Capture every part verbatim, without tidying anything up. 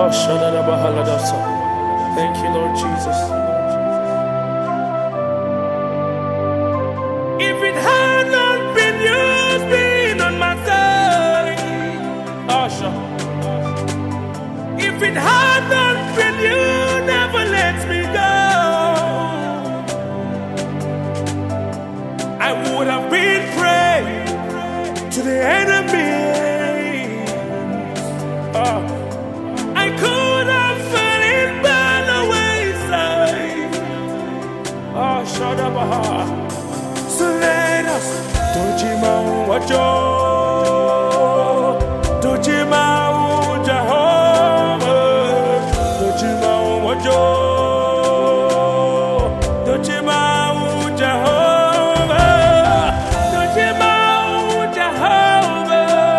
Thank you, Lord Jesus. If it had not been you being on my side, Asha. If it had not been you, never let me go, I would have been prey to the enemy. Uh, I could have fell in by the wayside. Oh, shut up, so let us do Jima Wajo, do Jima Jehovah, do Jima Wajo, do Jima Jehovah, do Jima Jehovah.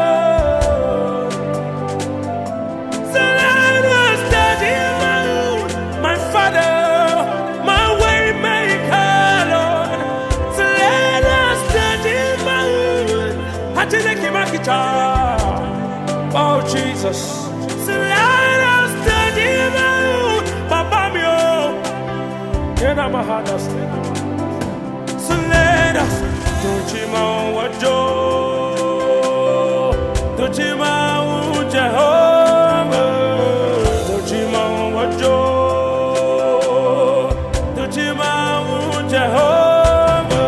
So let us study you, my Father, my way maker, Lord. So let us study you, Hatineki Makita. Oh Jesus. So let us study you, Papa Mio. Yena Mahadas. So let us do Jima Wajo, do Jima Jehovah, do Jima Wajo, do Jima Jehovah,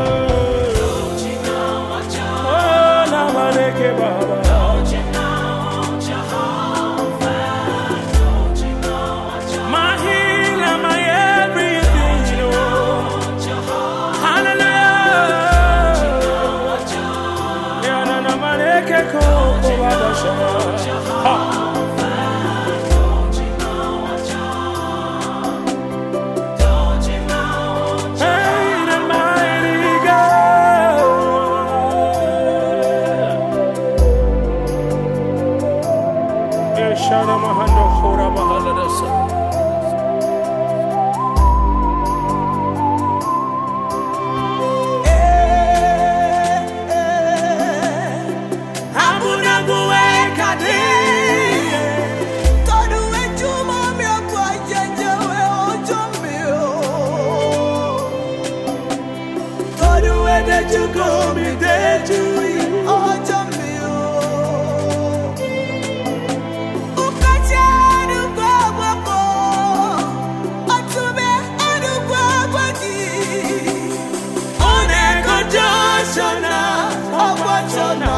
oh Namaneke Baba. My healer, my everything, oh. Hallelujah. Yana Namaneke Koko Badasha. Ha. Hey, the mighty God. Yeshana Mahano Kora Mahaladasa. You go me there to you, oh, Jamil. Ukacha, du Gwagwako, Otube, Adu Gwagwaki. Oneko Joshona, Okwachona,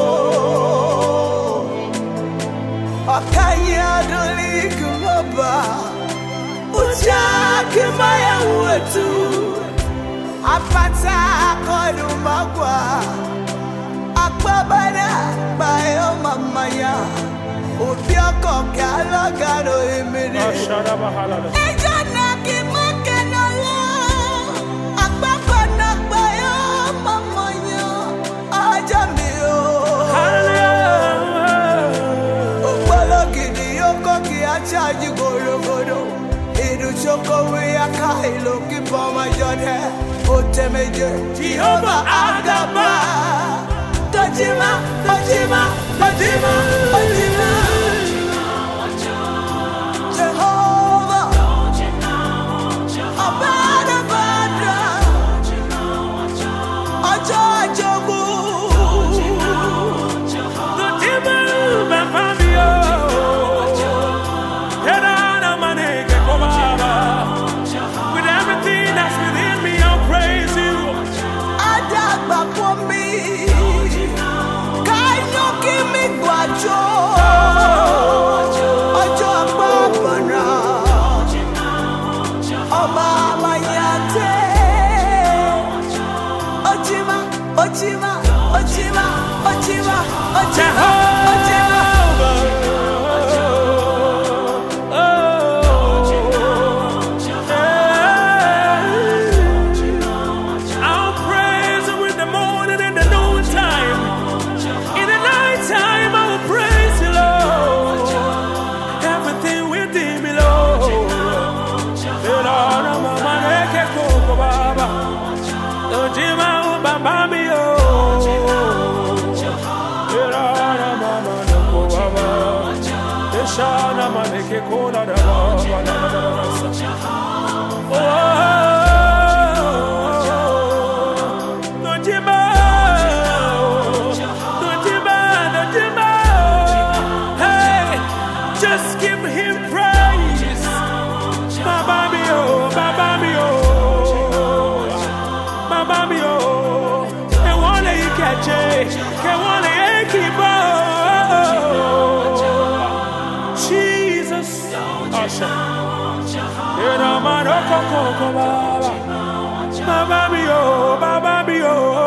wo. Okanya, Doli, Kumaba, Ucha, Kimaya, Wetu. Apata kodumagwa akbabana bayo mamaya obiako kalagaro emiri ashara bahala ejana kimakena lo akbabana bayo mamaya ajamio hallelujah obalogidi yoko ki achaji gorogodo idu choko we akailo kiboma jode Otemeje, Jehovah Agaba, Tojima, Tojima, Tojima, Tojima, Jehovah, Abada Badra, Ojo Jobu, Tojima, Bambio, Herana Maneke Kobaba, with everything that's within me. Praise you. Adagba for me. Kaino kimi gwajo. Ojo apapana. Oma mayate. Ojima, Ojima, Ojima, Ojima, Ojima, Ojima. Baba, Baba, Baba, Baba, Baba, Baba, Baba, Baba, Just give him praise. Baba mi oh, Baba mi oh, Baba mi oh. Ke wole ikeche, ke wole ekibo. Jesus, Asha. Era mano koko baba, Baba mi oh, Baba mi oh.